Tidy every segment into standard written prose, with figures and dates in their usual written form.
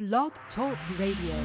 Blog Talk Radio.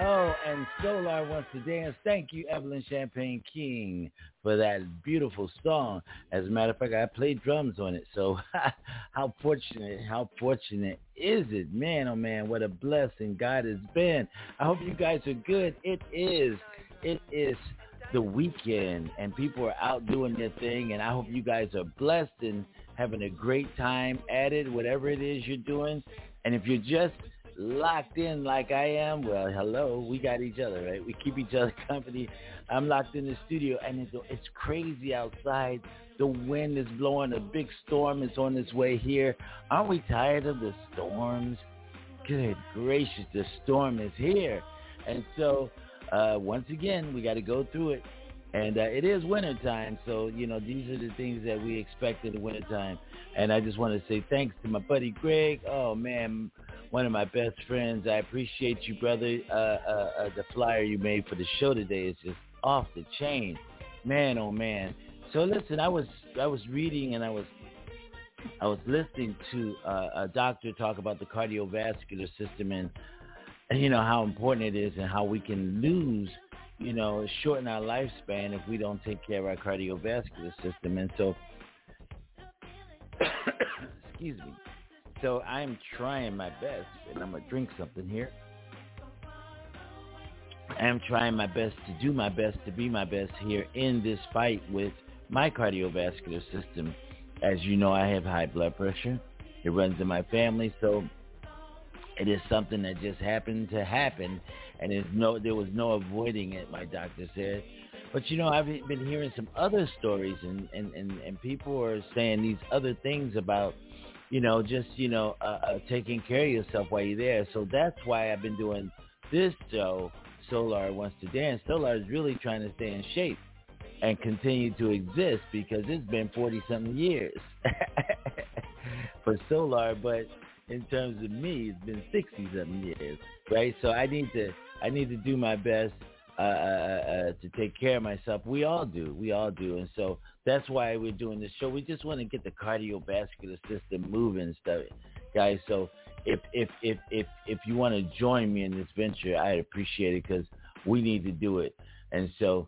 Oh, and Solar wants to dance. Thank you, Evelyn Champagne King, for that beautiful song. As a matter of fact, I played drums on it. So, how fortunate is it? Man, oh man, what a blessing God has been. I hope you guys are good. It is the weekend, and people are out doing their thing, and I hope you guys are blessed and having a great time at it, whatever it is you're doing. And if you're just locked in like I am, well, hello, we got each other, right? We keep each other company. I'm locked in the studio, and it's crazy outside. The wind is blowing. A big storm is on its way here. Aren't we tired of the storms? Good gracious, the storm is here. And so, once again, we got to go through it. And it is wintertime, so, these are the things that we expect in the wintertime. And I just want to say thanks to my buddy Greg. Oh, man, one of my best friends. I appreciate you, brother. The flyer you made for the show today is just off the chain. Man, oh, man. So, listen, I was reading, and I was listening to a doctor talk about the cardiovascular system, and how important it is, and how we can lose, shorten our lifespan if we don't take care of our cardiovascular system. And so, excuse me. So I'm trying my best, and I'm gonna drink something here. I'm trying my best to do my best to be my best here in this fight with my cardiovascular system. As you know, I have high blood pressure. It runs in my family, so it is something that just happened to happen, and there was no avoiding it, my doctor said. But I've been hearing some other stories, and people are saying these other things about, just taking care of yourself while you're there. So that's why I've been doing this show. Solar Wants to Dance. Solar is really trying to stay in shape and continue to exist because it's been 40 something years for Solar, but in terms of me, it's been 60 something years, right? So I need to do my best to take care of myself. We all do, and so that's why we're doing this show. We just want to get the cardiovascular system moving and stuff, guys. So if you want to join me in this venture, I'd appreciate it because we need to do it. And so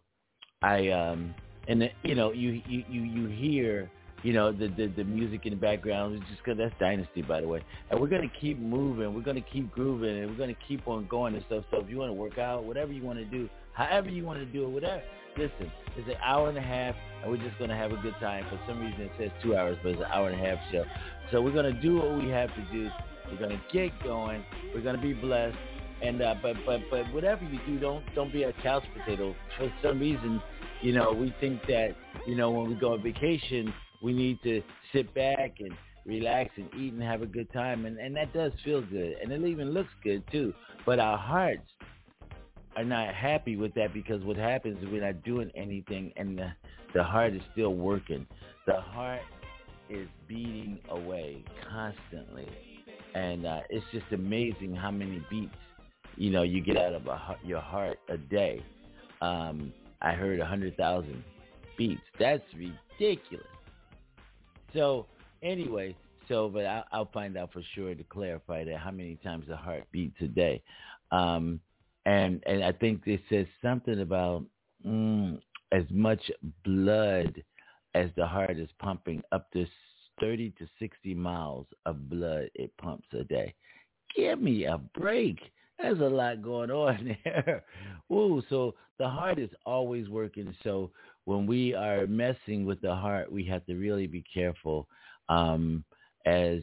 and you hear the music in the background. It's just 'cause that's Dynasty, by the way. And we're gonna keep moving, we're gonna keep grooving, and we're gonna keep on going and stuff. So if you want to work out, whatever you want to do, however you want to do it, whatever. Listen, it's an hour and a half, and we're just gonna have a good time. For some reason, it says 2 hours, but it's an hour and a half show. So we're gonna do what we have to do. We're gonna get going. We're gonna be blessed. And but whatever you do, don't be a couch potato. For some reason, we think that when we go on vacation, we need to sit back and relax and eat and have a good time, and that does feel good, and it even looks good too. But our hearts are not happy with that because what happens is we're not doing anything, and the heart is still working. The heart is beating away constantly, and it's just amazing how many beats you get out of your heart a day. I heard 100,000 beats. That's ridiculous. So anyway, but I'll find out for sure to clarify that how many times the heart beats a day. Um, and I think it says something about as much blood as the heart is pumping, up to 30 to 60 miles of blood it pumps a day. Give me a break. There's a lot going on there. Ooh, so the heart is always working. So when we are messing with the heart, we have to really be careful. As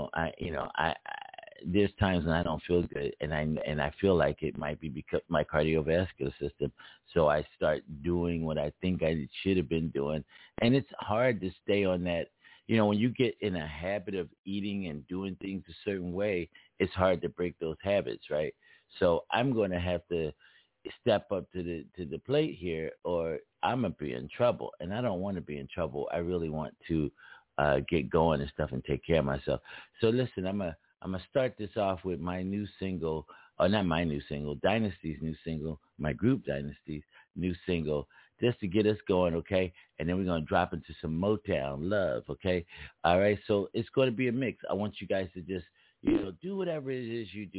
I there's times when I don't feel good, and I feel like it might be because my cardiovascular system. So I start doing what I think I should have been doing, and it's hard to stay on that. When you get in a habit of eating and doing things a certain way, it's hard to break those habits, right? So I'm going to have to step up to the plate here, or I'm gonna be in trouble, and I don't want to be in trouble. I really want to get going and stuff and take care of myself. So listen, I'm gonna start this off with my new single, or not my new single, Dynasty's new single, my group Dynasty's new single, just to get us going, okay? And then we're going to drop into some Motown love, okay? All right, so it's going to be a mix. I want you guys to just, do whatever it is you do.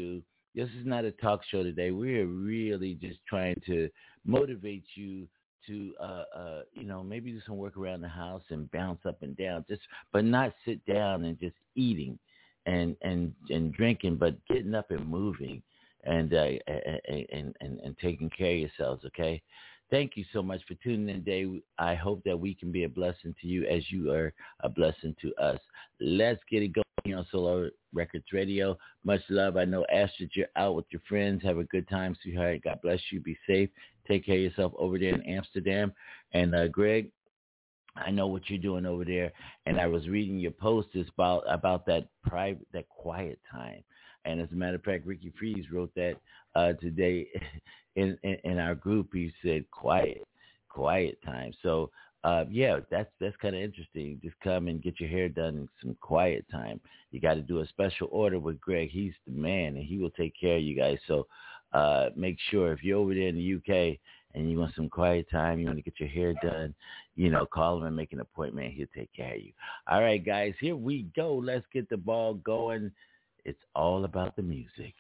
This is not a talk show today. We're really just trying to motivate you to, maybe do some work around the house and bounce up and down, but not sit down and just eating and drinking, but getting up and moving and taking care of yourselves. Okay. Thank you so much for tuning in today. I hope that we can be a blessing to you as you are a blessing to us. Let's get it going on Solar Records Radio. Much love. I know, Astrid, you're out with your friends. Have a good time, sweetheart. God bless you. Be safe. Take care of yourself over there in Amsterdam. And Greg, I know what you're doing over there. And I was reading your post about that quiet time. And as a matter of fact, Ricky Freeze wrote that today in our group. He said quiet time. So that's kind of interesting. Just come and get your hair done in some quiet time. You got to do a special order with Greg. He's the man, and he will take care of you guys. So make sure if you're over there in the UK and you want some quiet time, you want to get your hair done, call him and make an appointment. He'll take care of you. All right, guys, here we go. Let's get the ball going. It's all about the music.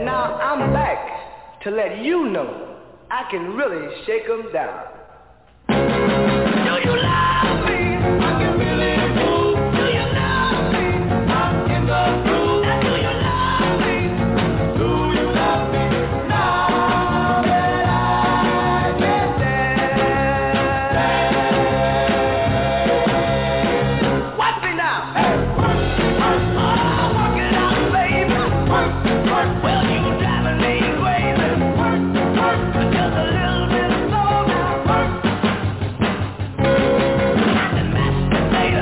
now I'm back to let you know I can really shake 'em down. Do you love me? I can really move. Do you love me? I'm in the groove. Now do you love me? Do you love me? Now that I can dance. Watch me now. Hey, work, work, oh, work it out, baby. Work, work, well you driving me crazy. Work, work, just a little bit slow now. Work. I can masturbate,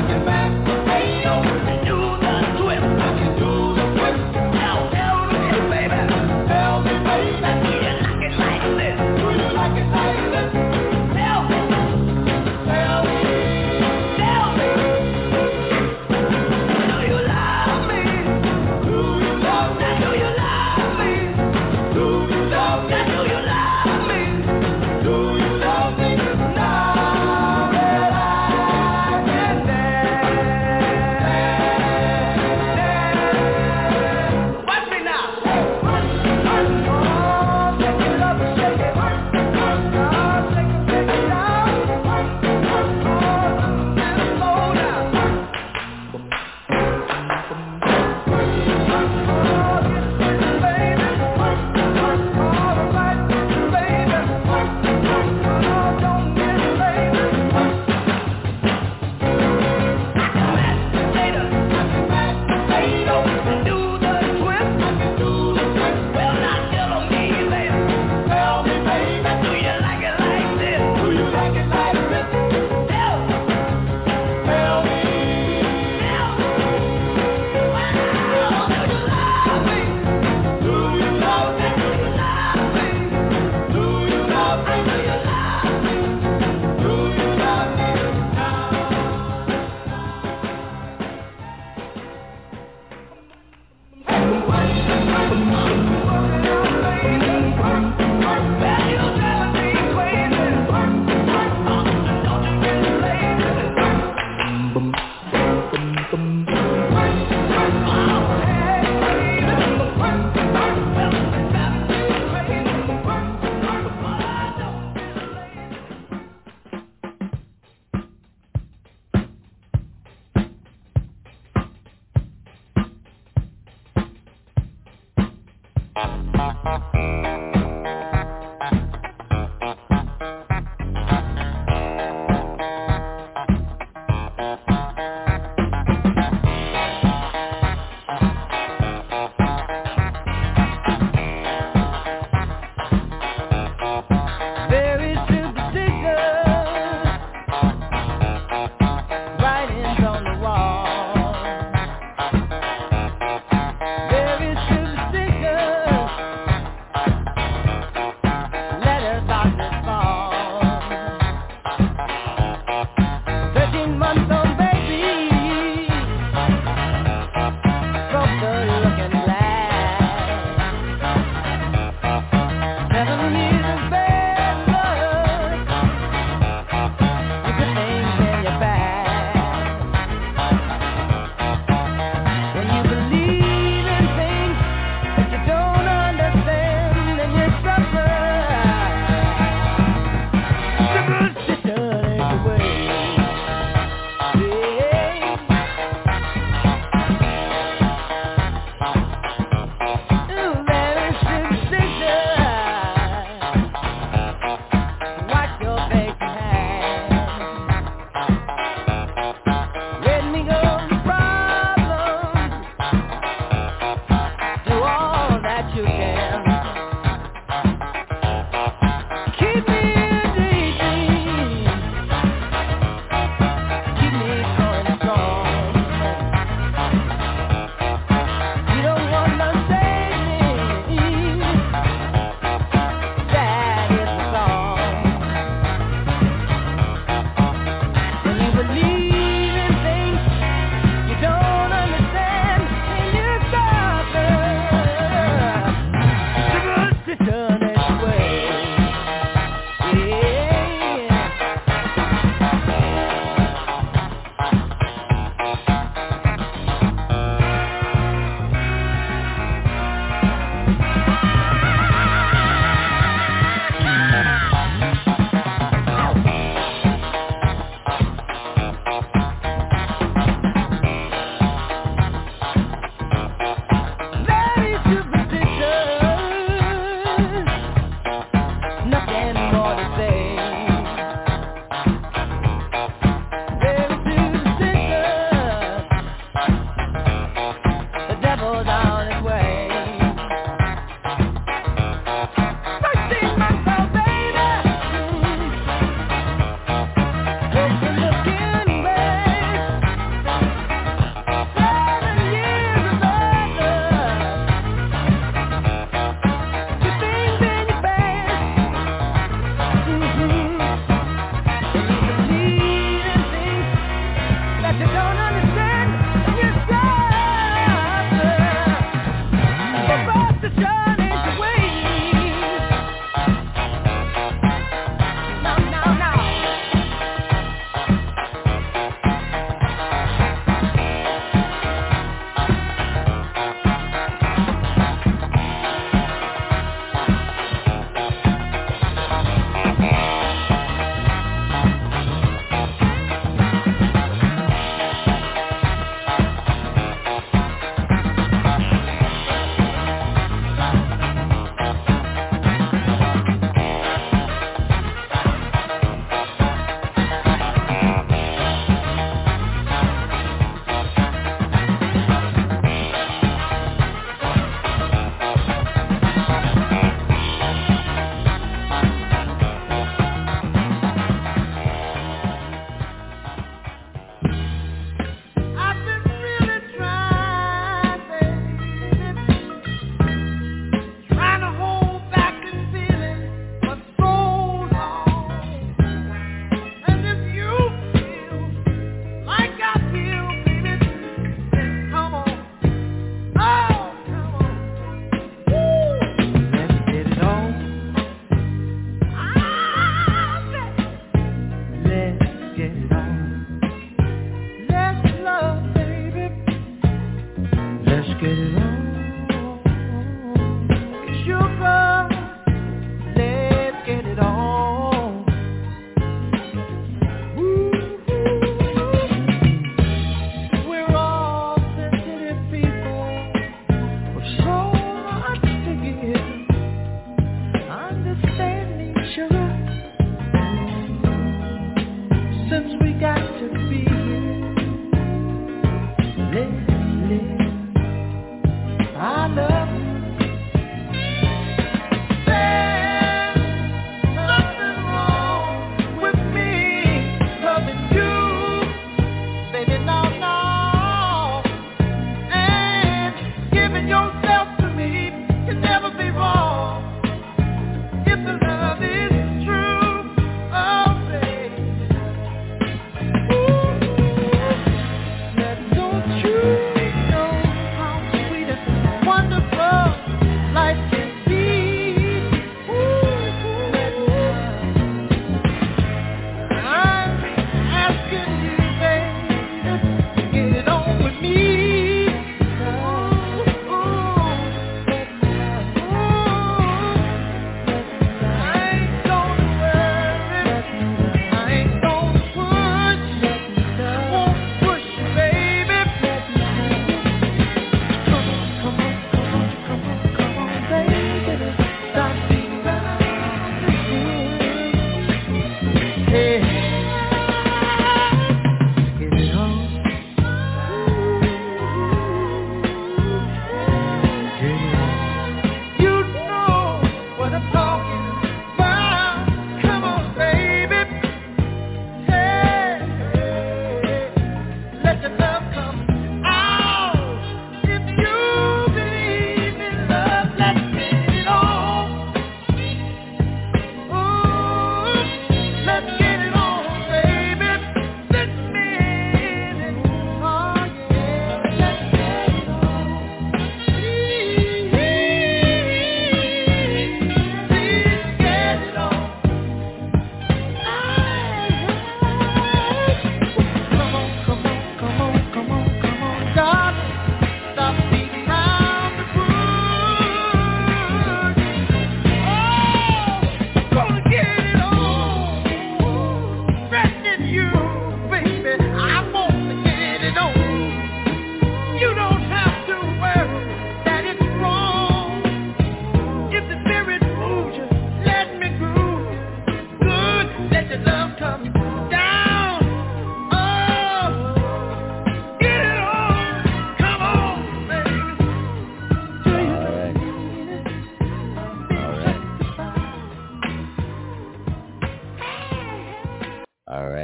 do the twist, do the twist. Now tell me, baby, now do you like it like this? Do you like it like this? Tell me, tell me, tell me. Do you love me? Do you love me? Now do you love me? Do you love me? Now do you love me? Do you love me? Now that I can dance. Watch me now. Work, work, oh, shake it up, shake it. Work, work, oh, shake it down. Work, work, oh, just slow down. Work, work, oh, get this, baby. Work, work, all right, baby. Work, work, oh, don't get lazy. Work. I can masturbate, do the twist, do the twist. Well, now tell me, baby. Tell me, baby. Now do you like it like this? Do you like it like this? Tell me. Tell me. Tell me. Wow. Do you love me? Do you love me? Do you love me? Do you love me? Do you love me? Do you love me now? Very superstitious, writings on the wall. Very superstitious,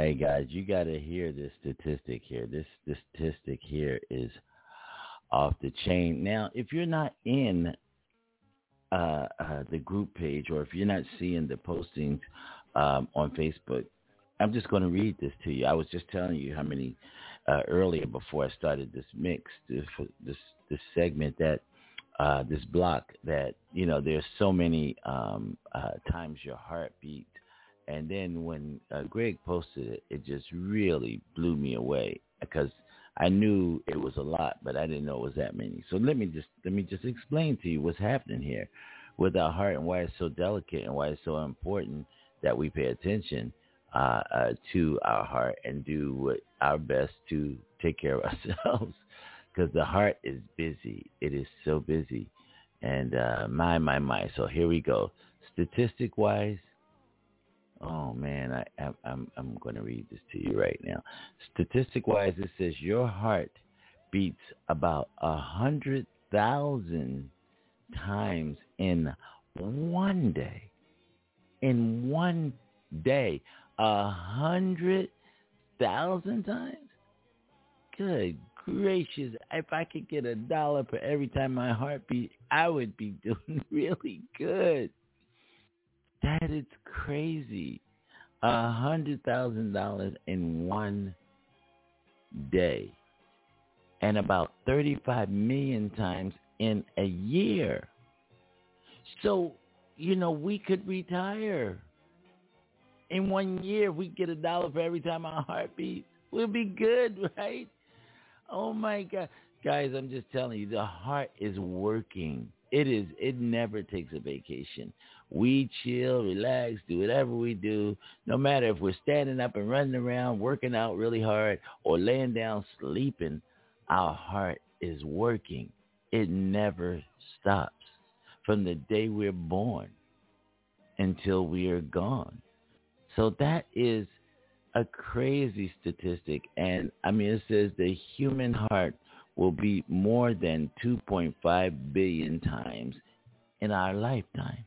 Hey, guys, you got to hear this statistic here. This statistic here is off the chain. Now, if you're not in the group page, or if you're not seeing the postings on Facebook, I'm just going to read this to you. I was just telling you how many earlier before I started this mix, this segment, that this block, that, you know, there's so many times your heart beat. And then when Greg posted it, it just really blew me away, because I knew it was a lot, but I didn't know it was that many. So let me just explain to you what's happening here with our heart, and why it's so delicate, and why it's so important that we pay attention to our heart and do our best to take care of ourselves, because the heart is busy. It is so busy. And my. So here we go. Statistic-wise, oh man, I'm going to read this to you right now. Statistic-wise, it says your heart beats about 100,000 times in one day. In one day, 100,000 times. Good gracious! If I could get $1 for every time my heart beat, I would be doing really good. That is crazy. $100,000 in one day, and about 35 million times in a year. So, you know, we could retire. In 1 year, we get $1 for every time our heart beats. We'll be good, right? Oh my God. Guys, I'm just telling you, the heart is working. It never takes a vacation. We chill, relax, do whatever we do. No matter if we're standing up and running around, working out really hard, or laying down sleeping, our heart is working. It never stops from the day we're born until we are gone. So that is a crazy statistic. And I mean, it says the human heart will beat more than 2.5 billion times in our lifetime.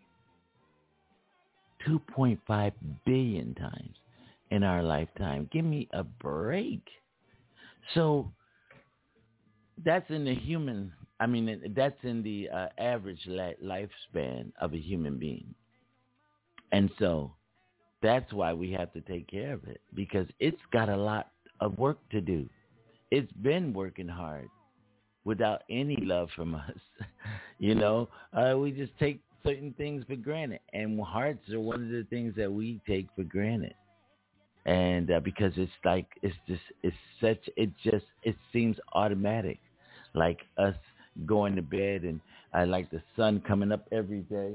2.5 billion times in our lifetime. Give me a break. So that's in the human, I mean, that's in the average lifespan of a human being. And so that's why we have to take care of it, because it's got a lot of work to do. It's been working hard without any love from us. You know, we just take certain things for granted, and hearts are one of the things that we take for granted. And because it seems automatic, like us going to bed, and like the sun coming up every day.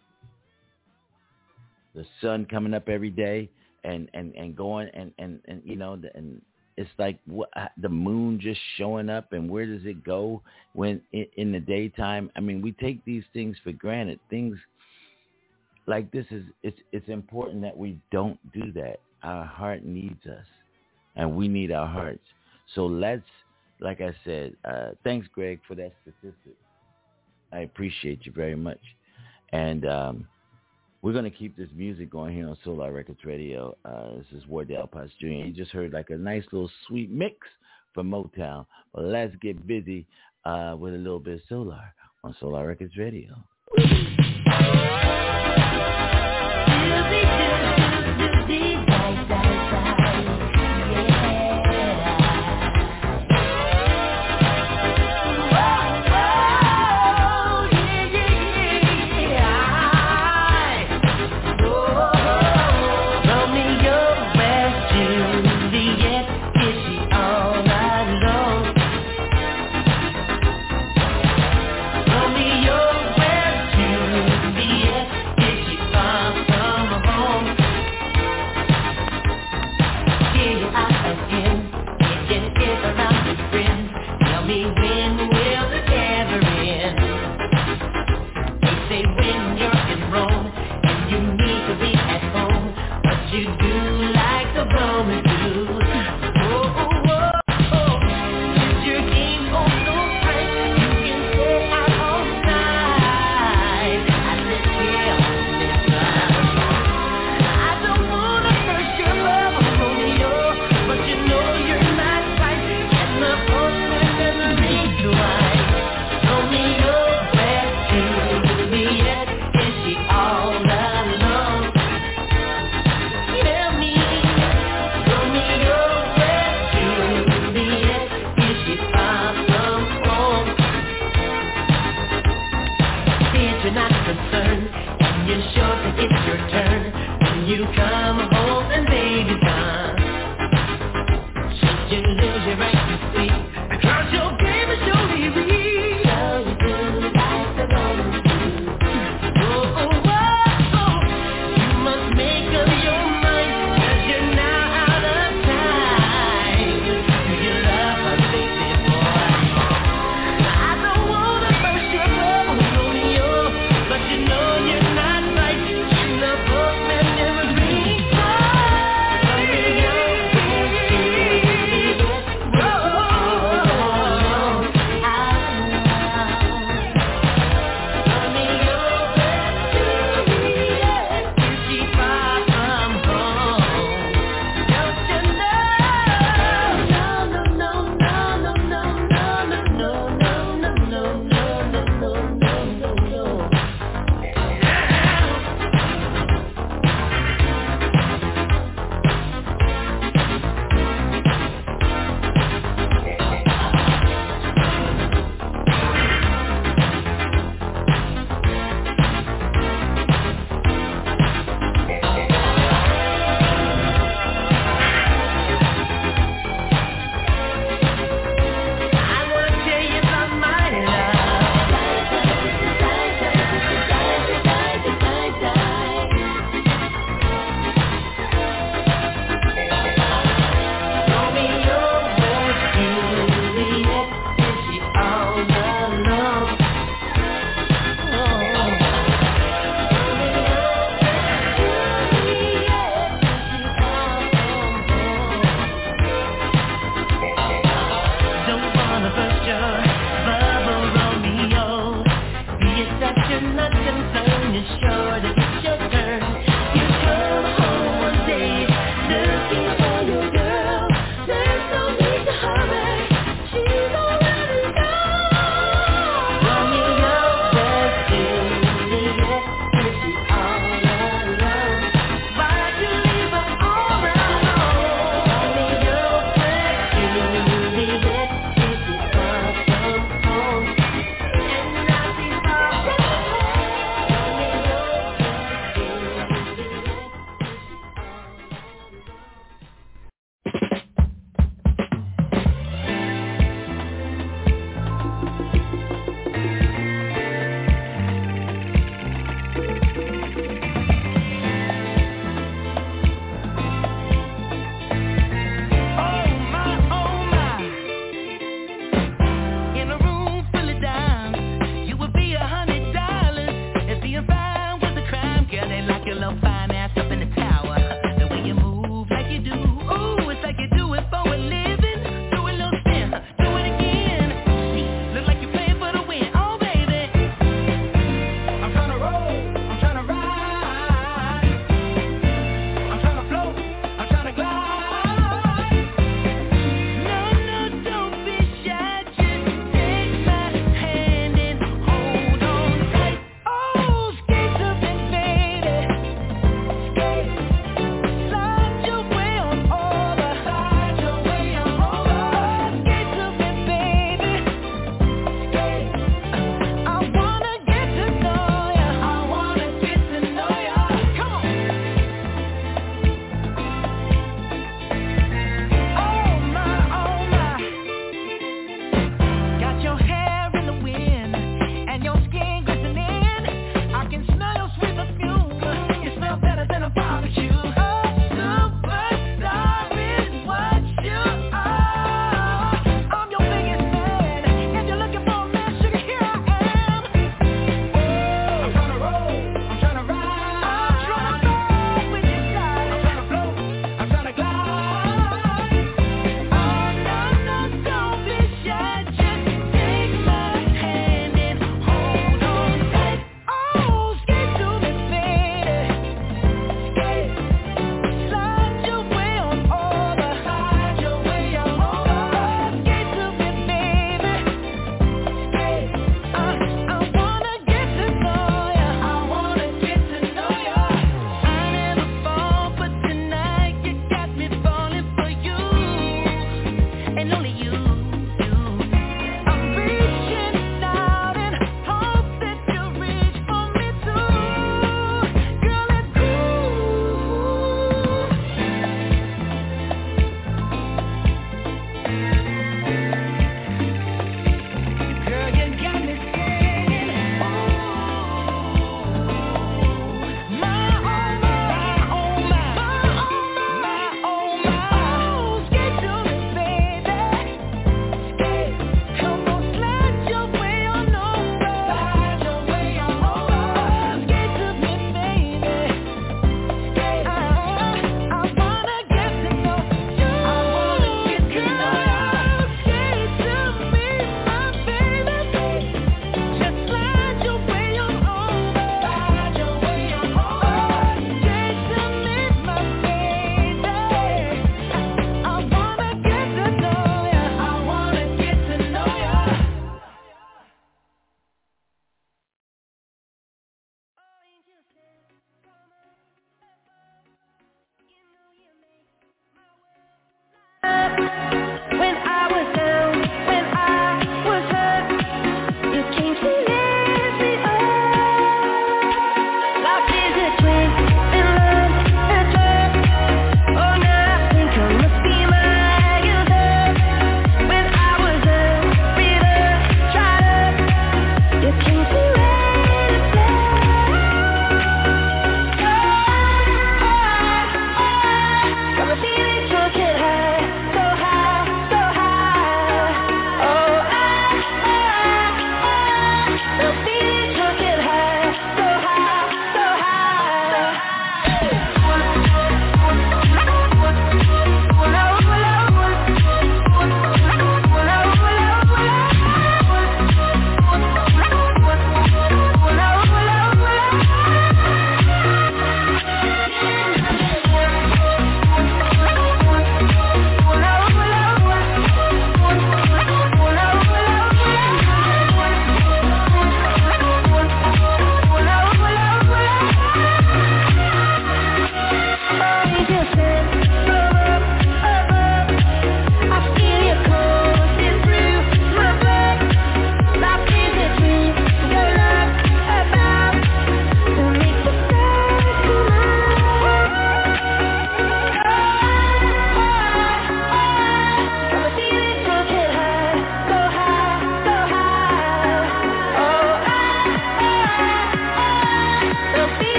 The sun coming up every day and going and you know, and it's like the moon just showing up, and where does it go when in the daytime? I mean, we take these things for granted. Things like this it's important that we don't do that. Our heart needs us, and we need our hearts. So let's, like I said, thanks, Greg, for that statistic. I appreciate you very much. And we're going to keep this music going here on Solar Records Radio. This is Wardell Potts Jr. You just heard like a nice little sweet mix from Motown. But let's get busy with a little bit of Solar on Solar Records Radio. Yeah. concern. And you're sure that it's your turn when you come home and baby's gone. Should you lose your right to speak? Because your game is surely real. So you do like the Roman do. Oh, oh, oh, oh. You must make up your mind, 'cause you're now out of time. Do you love her, baby boy? I don't wanna burst your bubble, Romeo, but you know you're not right, and the postman never brings home.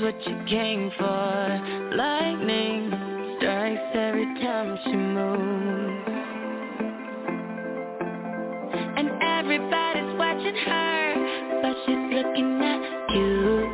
what you came for. Lightning strikes every time she moves, and everybody's watching her, but she's looking at you.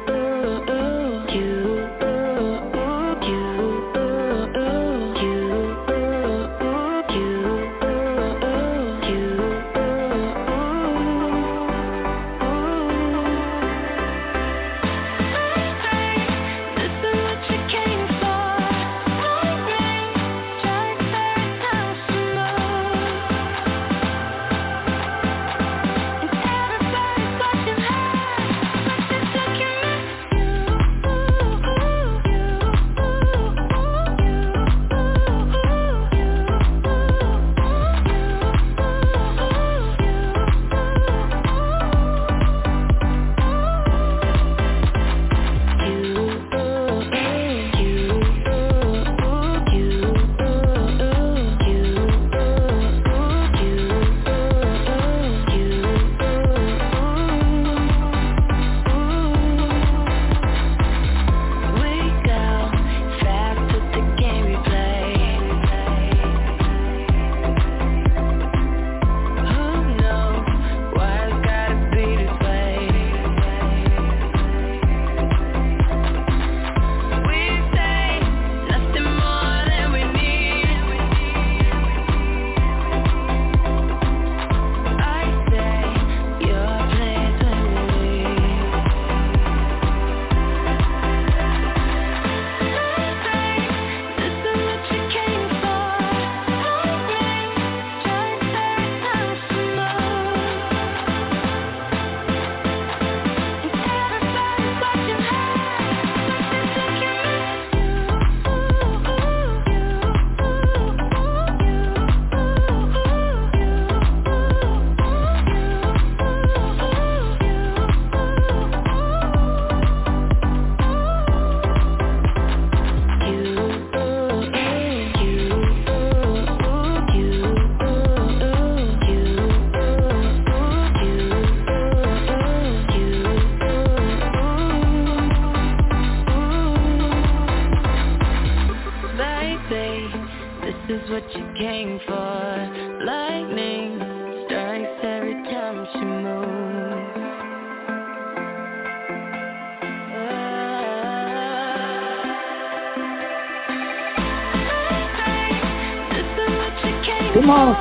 Come on.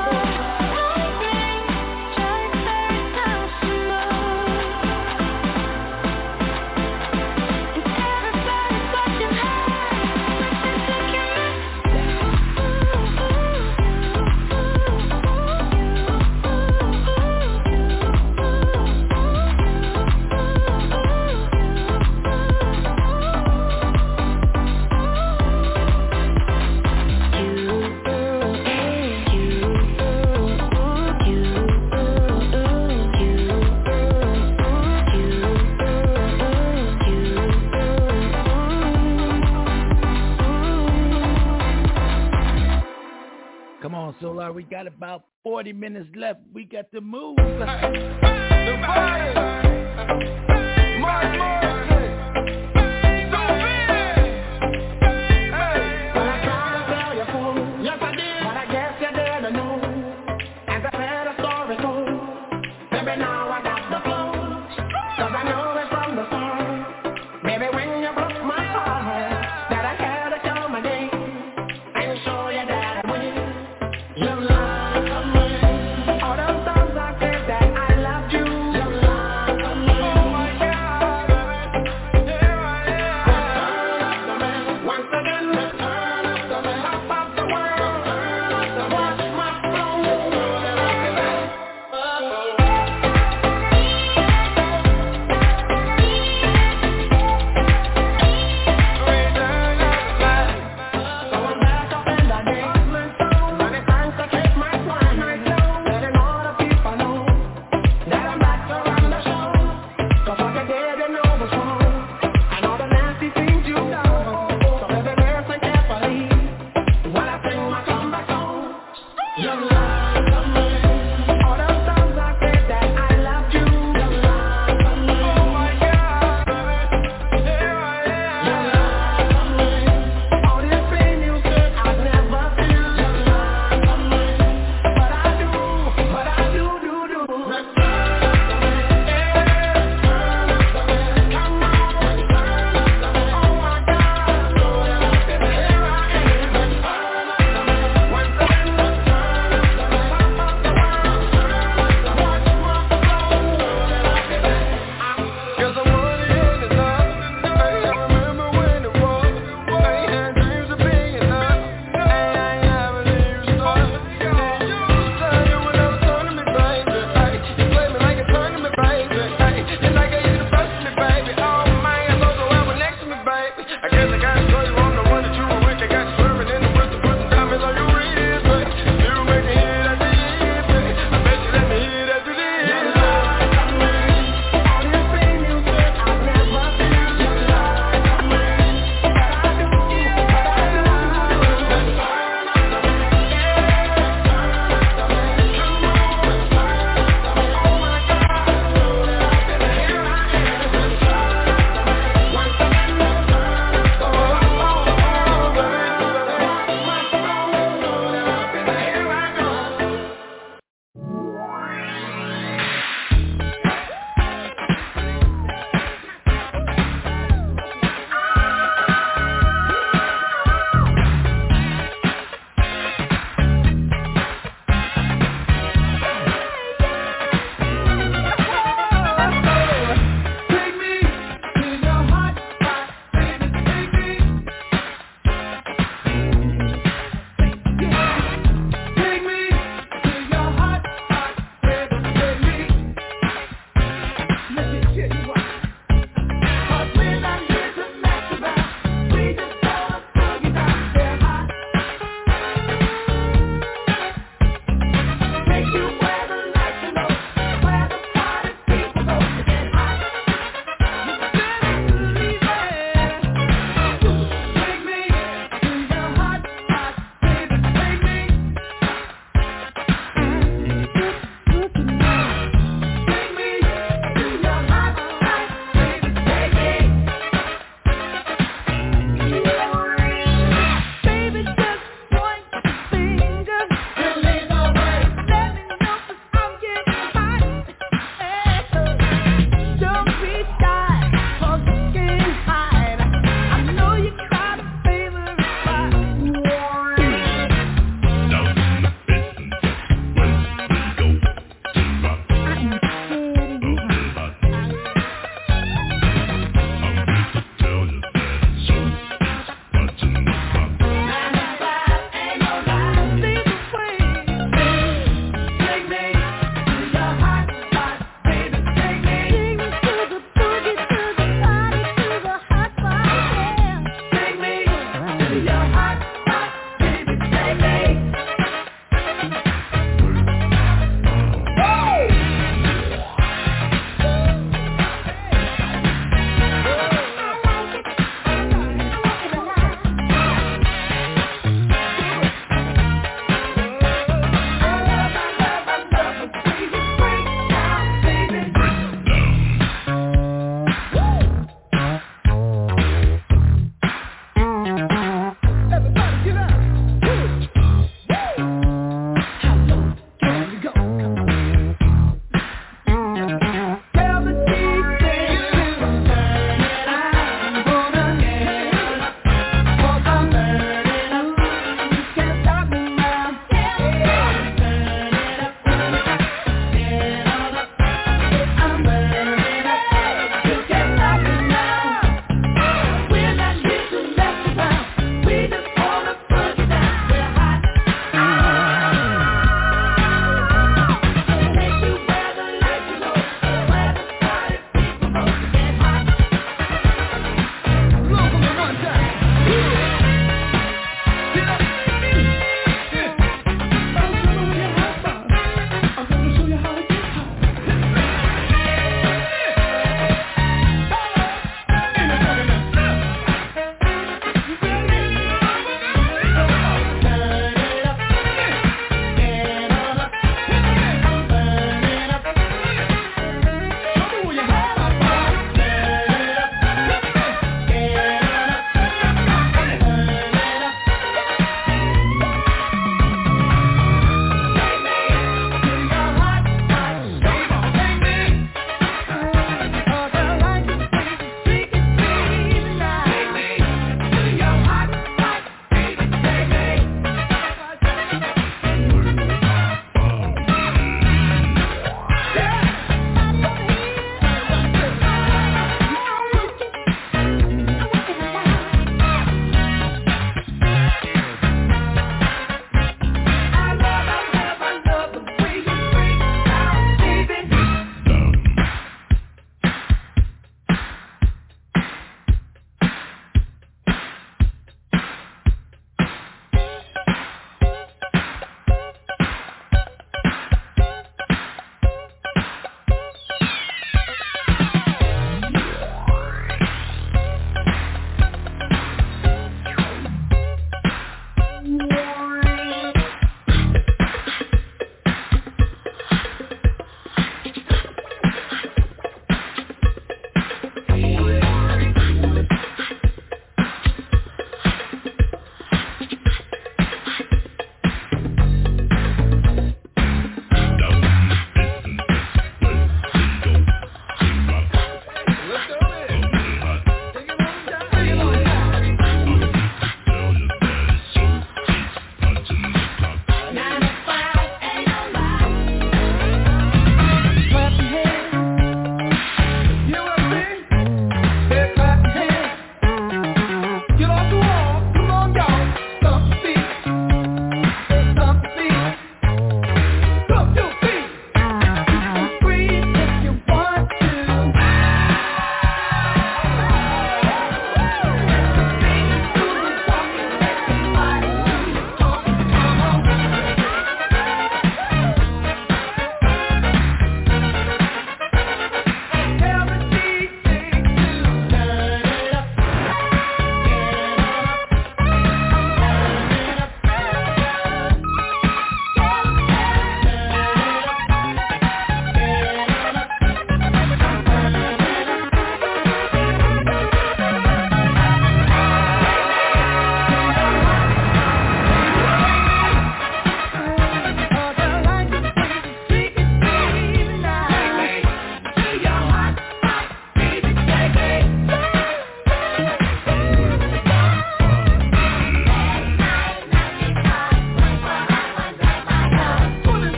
Solar, we got about 40 minutes left. We got to move. The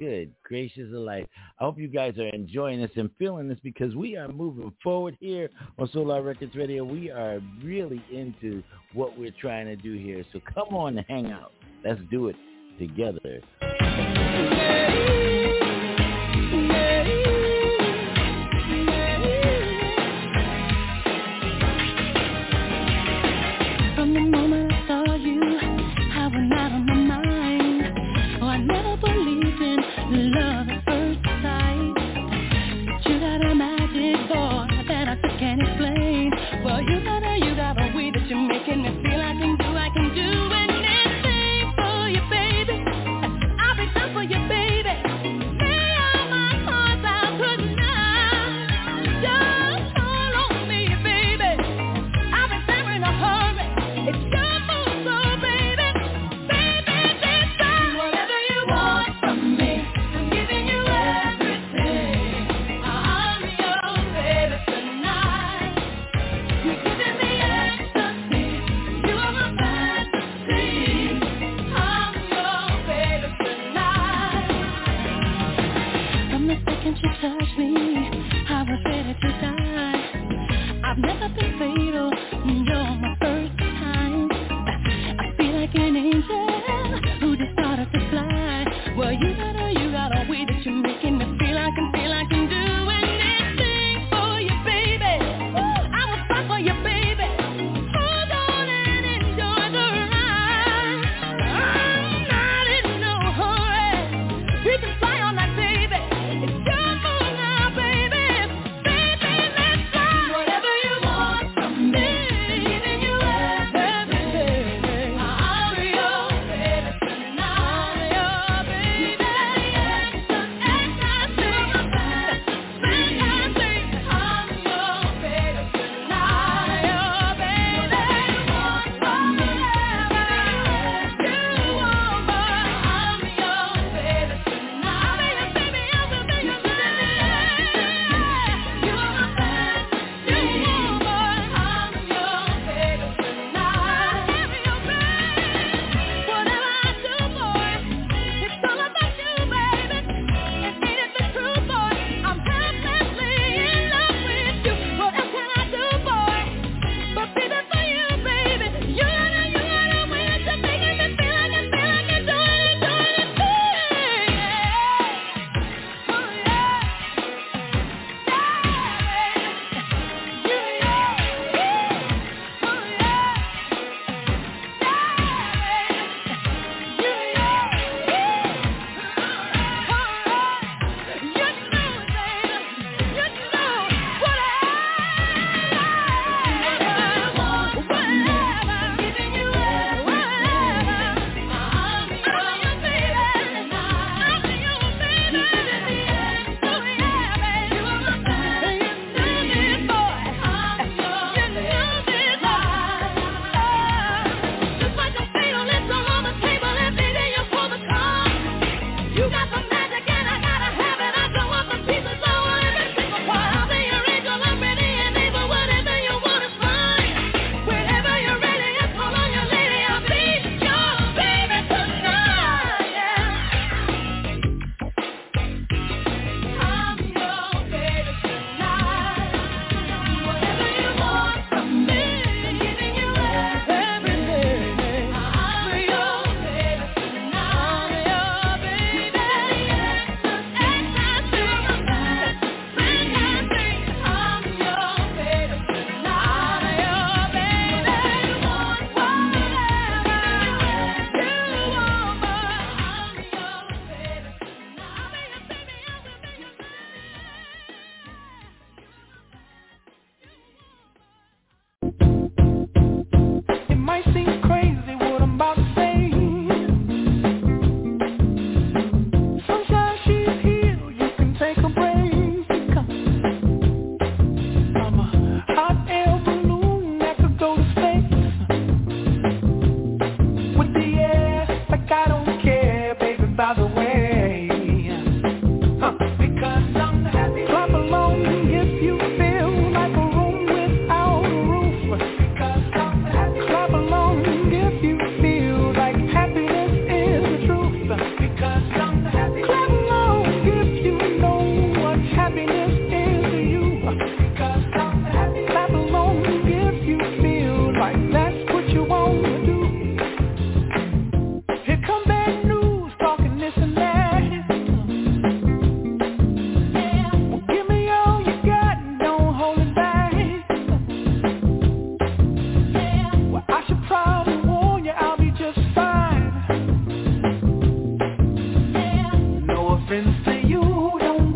good gracious of life. I hope you guys are enjoying this and feeling this because we are moving forward here on Solar Records Radio. We are really into what we're trying to do here. So come on and hang out. Let's do it together. From the moment I saw you, I went out on my mind. Oh, I never believed in love at first sight. But you got a magic boy that I just can't explain. Well, you got a way that you're making me feel I can do anything for you, baby. I'll be done for you, baby. Lay all my cards out tonight. Just hold on me, baby. I've been there in a hurry. It's your move, so baby, this time. Whatever you want from me, I'm giving you everything. I'm your baby tonight. You're giving me ecstasy. You are my fantasy. I'm your baby tonight. From the second you touched me, I was ready to die. I've never been fatal. You're my first time. I feel like an angel who just started to fly. Well, you got a way that you're making me feel I can do anything for you, baby. I will fight for you, baby. Hold on and enjoy the ride. I'm not in no hurry. We can fly all night, baby. It's your move now, baby. Baby, let's fly. Whatever you want from me, giving you everything. I'm your baby tonight. I'm your baby. Ecstasy. I'm your baby tonight. Your baby. Want from me, whatever you want, but I'm your baby tonight.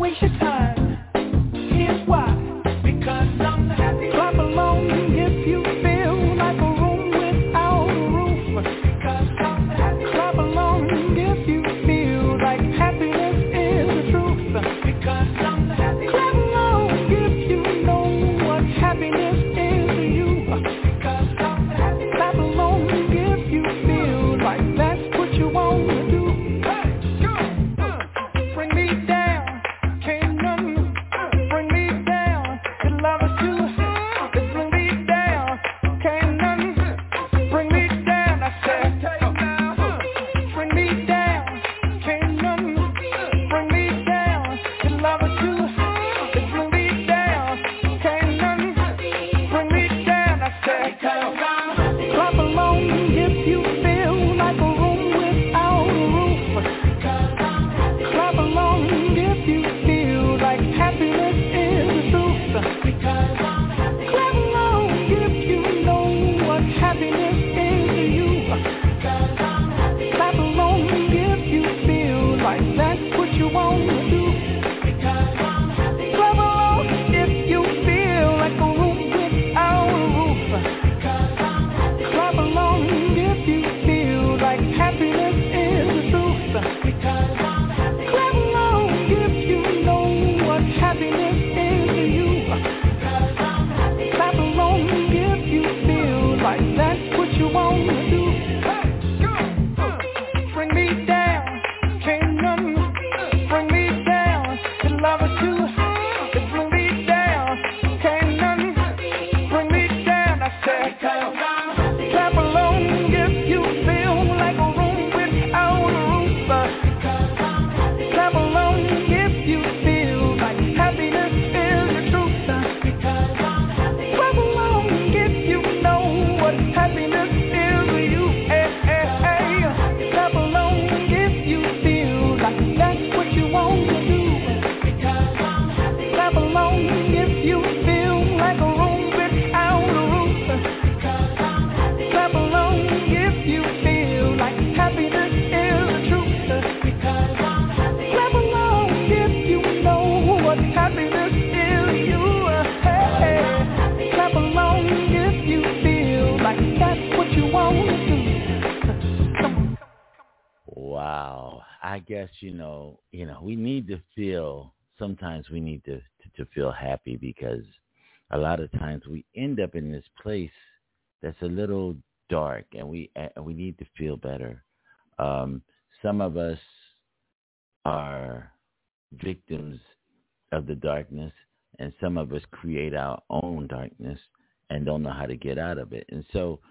waste your time. Here's why. Because I'm happy. Clap along if you feel like a room without a roof. Because I'm happy. Clap along if you feel like happiness is the truth. Because I'm happy. Clap along if you know what happiness is to you. Because I'm happy. Clap along if you feel like that's what you want to do. Bring me down, can't nothing bring me down. The love is too, it bring me down, can't nothing bring me down. I said, bring me down, can't nothing bring me down. The love is too, it bring me down, can't nothing bring me down. I said, clap along if you feel like a room without a roof. Clap along if you feel like happiness is the truth. Clap along if you know what happiness is to you. Clap along if you feel like that's what you want to do. Clap along if you feel like a room without a roof. Clap along if you feel like happiness is the truth. Clap along if you know what happiness is to you. Clap along if you feel like that's what you want to do. Bring me down, can't nothing bring me down. The love is too, it bring me down, can't nothing bring me down. I said, clap along if you feel like a room without a roof. Clap along if you feel like happiness is the truth. Clap along if you know what happiness is to you. Clap along if you feel like that's what you want to do. Clap along if you feel like a room without a roof. Clap along if you feel like happiness is the truth. Clap along if you know what happiness is to you. Clap along if you feel like that's what you want to do. Come on. Wow. I guess, we need to feel, sometimes we need to feel happy, because a lot of times we end up in this place that's a little dark, and we need to feel better. Some of us are victims of the darkness, and some of us create our own darkness and don't know how to get out of it. And so,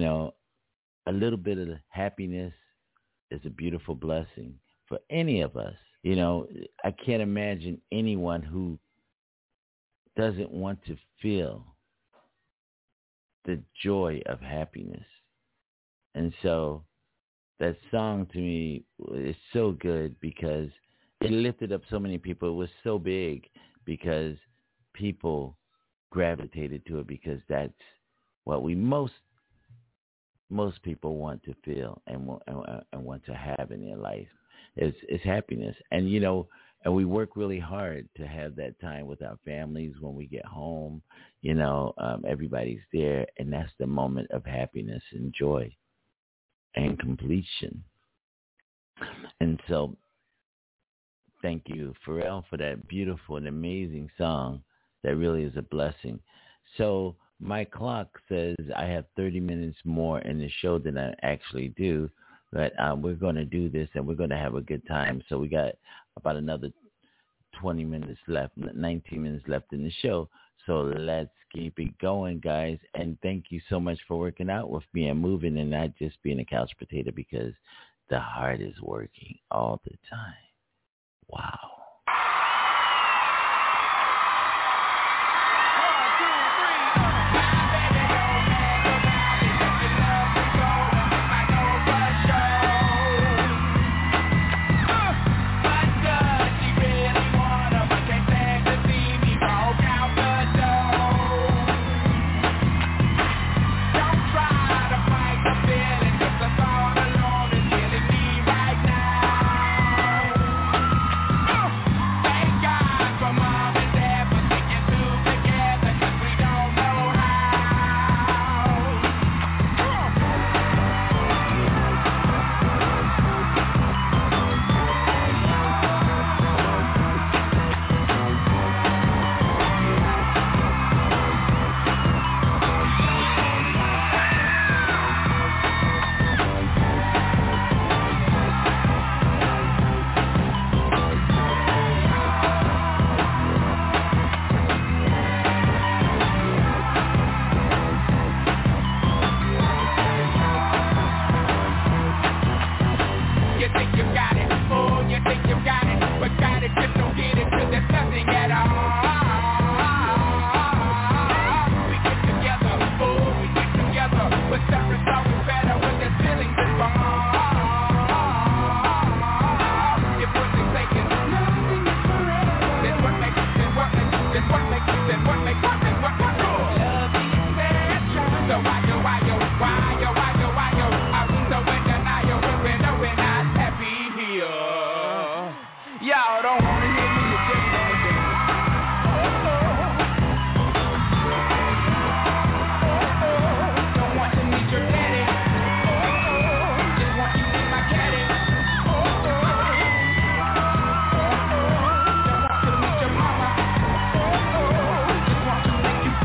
a little bit of happiness is a beautiful blessing for any of us. I can't imagine anyone who doesn't want to feel the joy of happiness. And so that song to me is so good because it lifted up so many people. It was so big because people gravitated to it, because that's what we most people want to feel and want to have in their life is happiness. And and we work really hard to have that time with our families when we get home. Everybody's there, and that's the moment of happiness and joy and completion. And so thank you, Pharrell, for that beautiful and amazing song that really is a blessing. So my clock says I have 30 minutes more in the show than I actually do, but we're going to do this and we're going to have a good time. So we got about another 20 minutes left, 19 minutes left in the show. So let's keep it going, guys. And thank you so much for working out with me and moving and not just being a couch potato, because the heart is working all the time. Wow. y'all don't want to hear me, you just don't do it. Don't want to meet your daddy. Just want you in my caddy. Don't want to meet your mama. Just want to make you.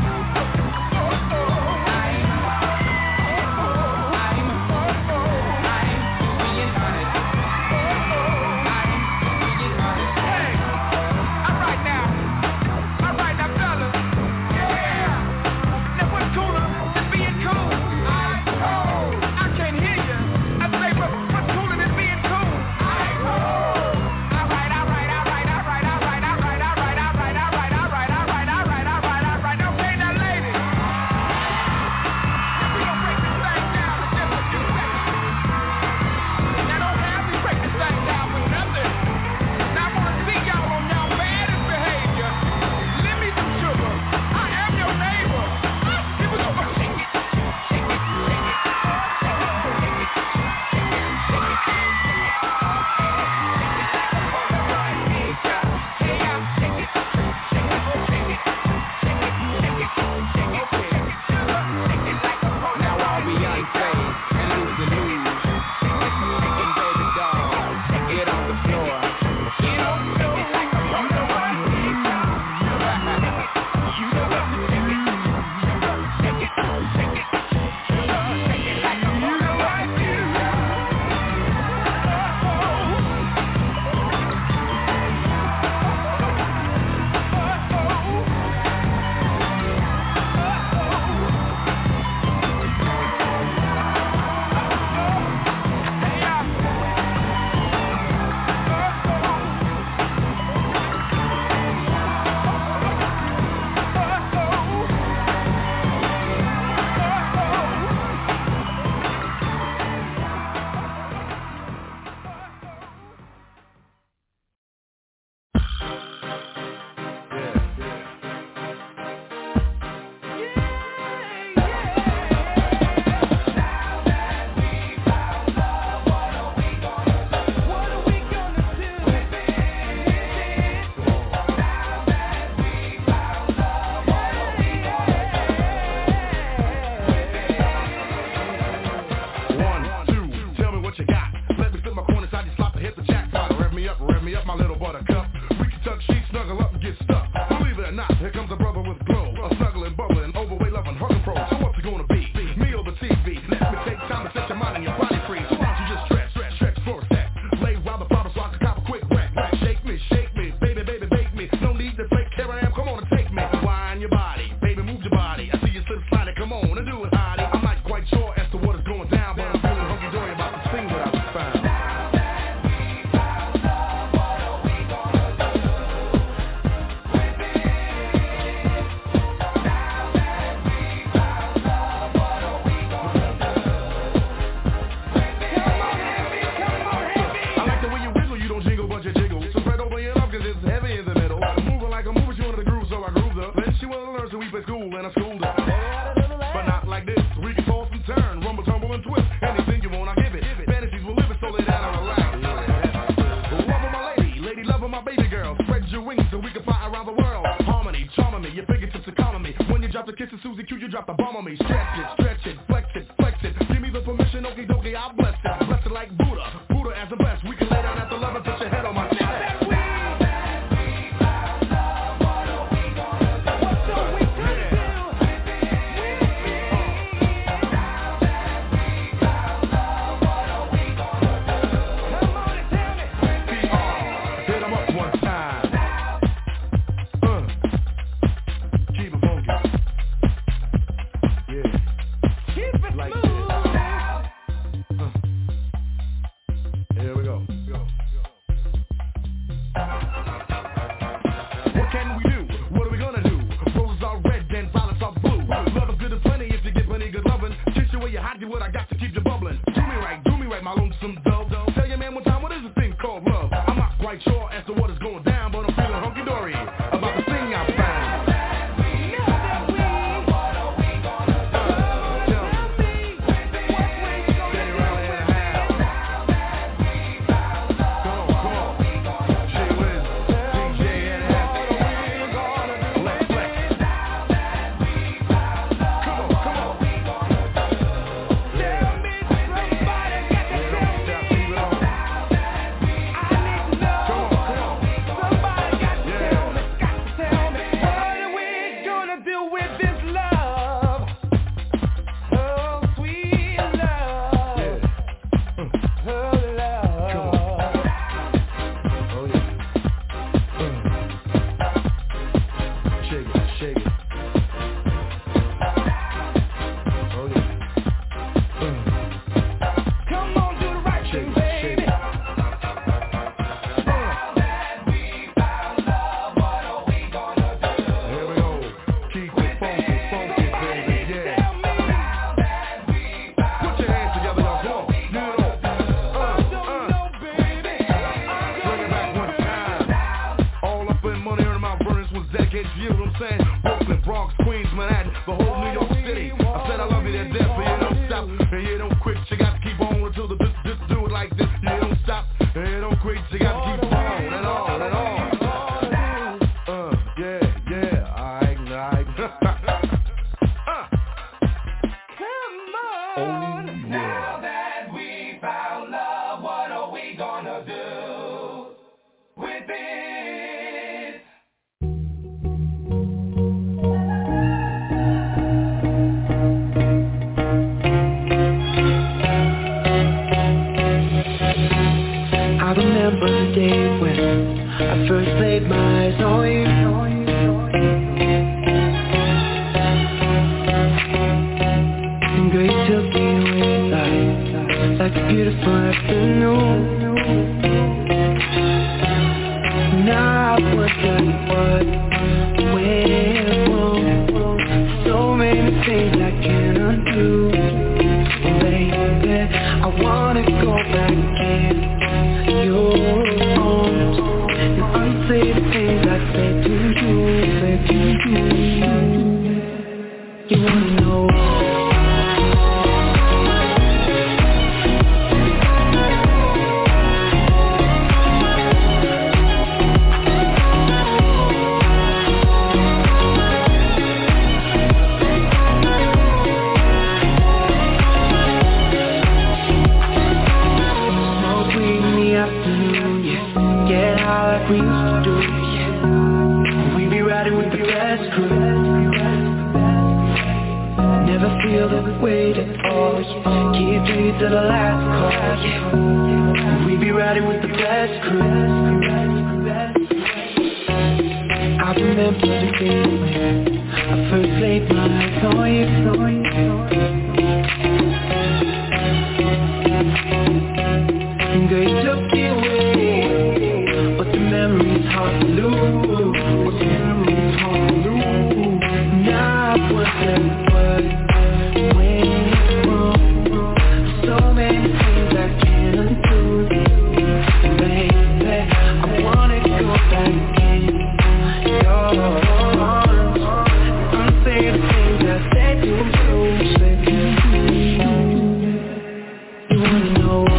my eyes on you. And girl, you took me away like a beautiful afternoon. Now I wonder what went wrong. So many things I can't undo. Baby, I wanna go back in your arms and unsay the things I said to you, baby. You wanna know? We used to do, yeah. We be riding with the best crew. Never feel the weight at all, yeah. Keep dreams to the last call, yeah. We be riding with the best crew. I remember the day when I first laid my eyes on you. And girl, you took me away, but the memories hard to lose. Now I wonder what went wrong. So many things I can't undo. Baby, I wanna go back in your arms and say the things I said to you, baby. You wanna know?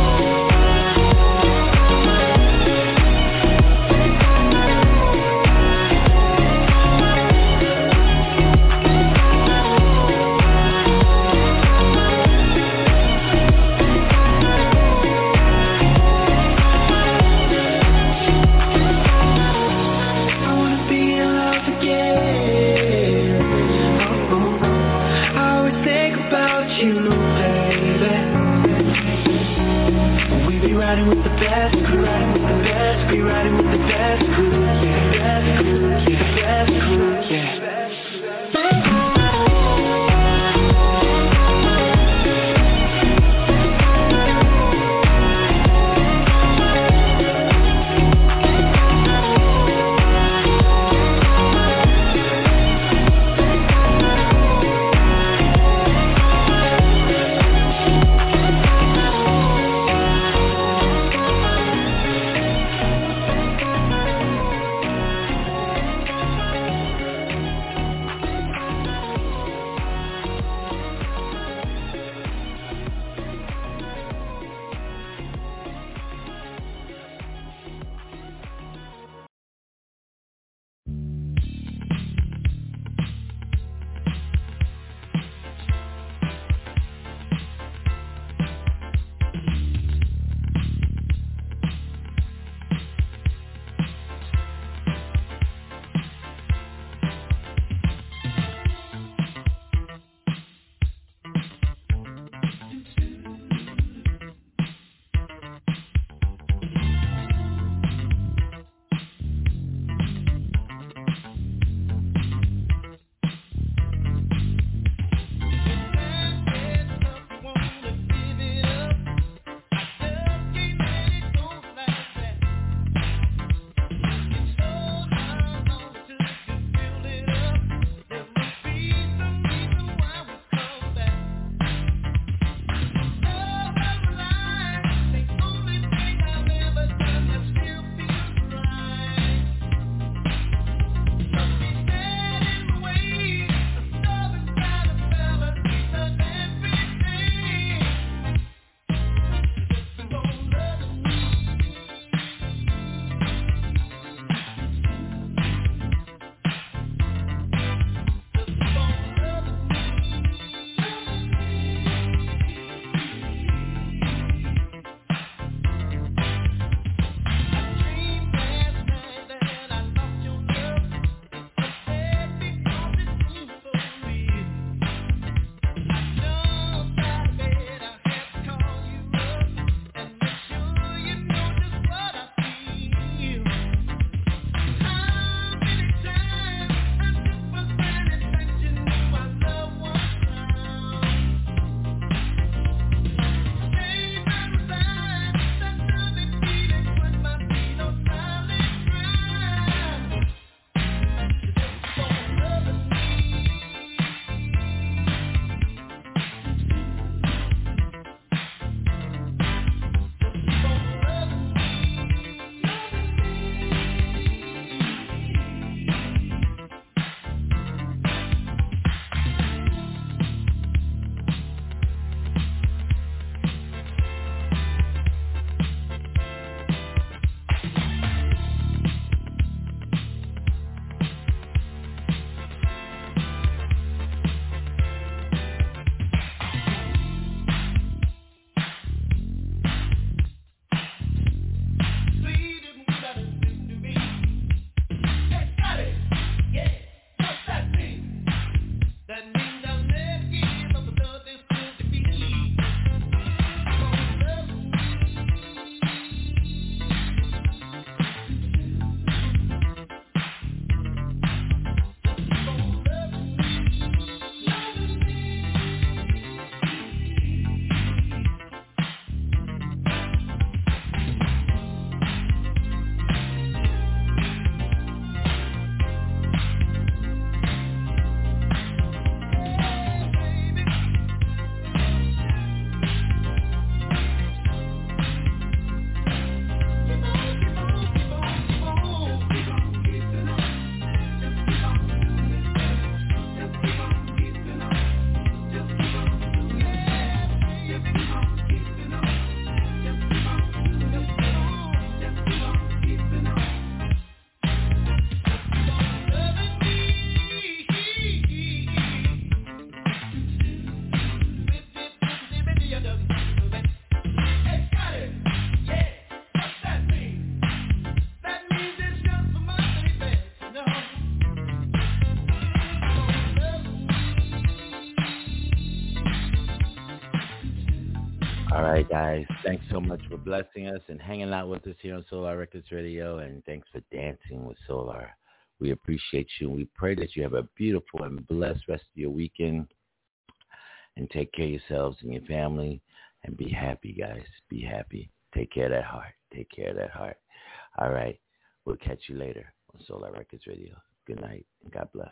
right, guys. Thanks so much for blessing us and hanging out with us here on Solar Records Radio, and thanks for dancing with Solar. We appreciate you, and we pray that you have a beautiful and blessed rest of your weekend, and take care of yourselves and your family, and be happy, guys. Be happy. Take care of that heart. Take care of that heart. All right. We'll catch you later on Solar Records Radio. Good night, and God bless.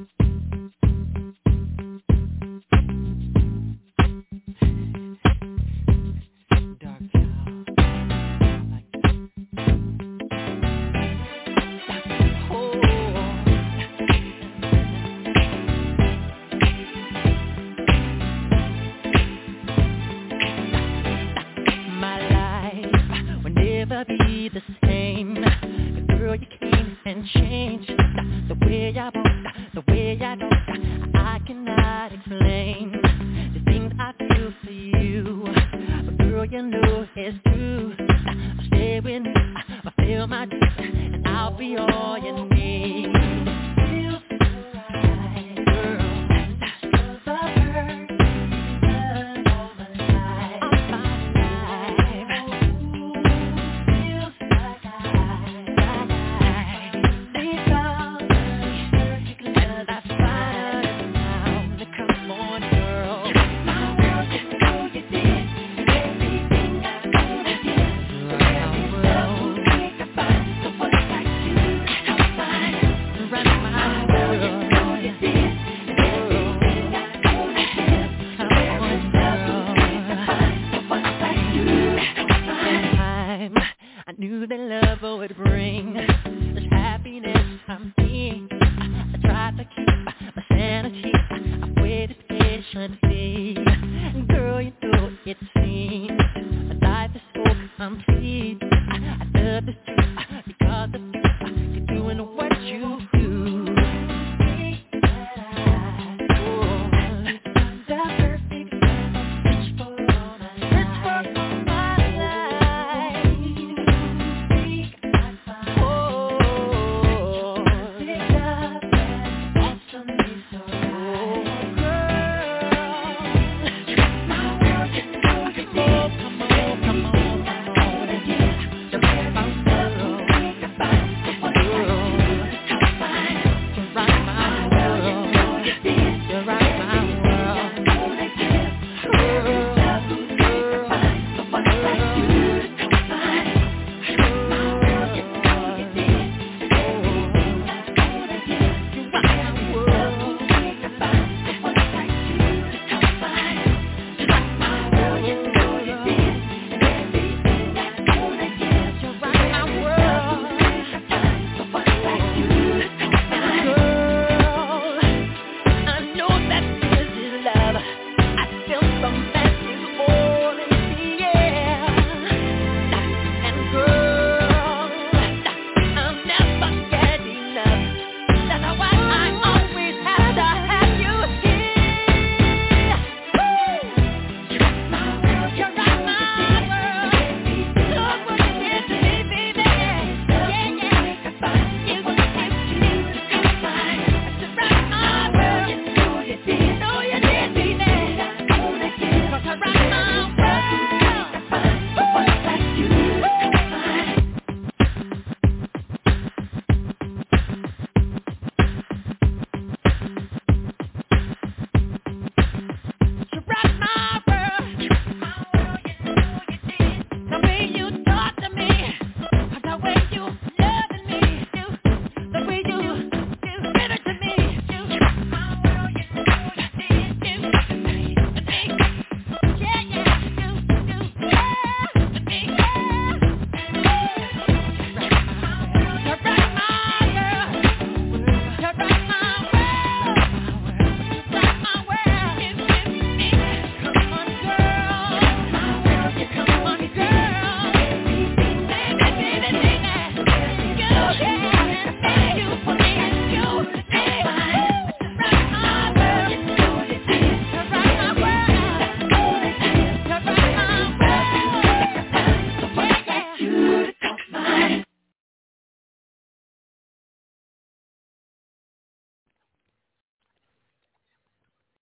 Be the same. Girl, you came and changed the way I walk, the way I talk. I cannot explain the things I feel for you. But girl, you know it's true. Stay with me, fulfill my dreams, and I'll be all you need.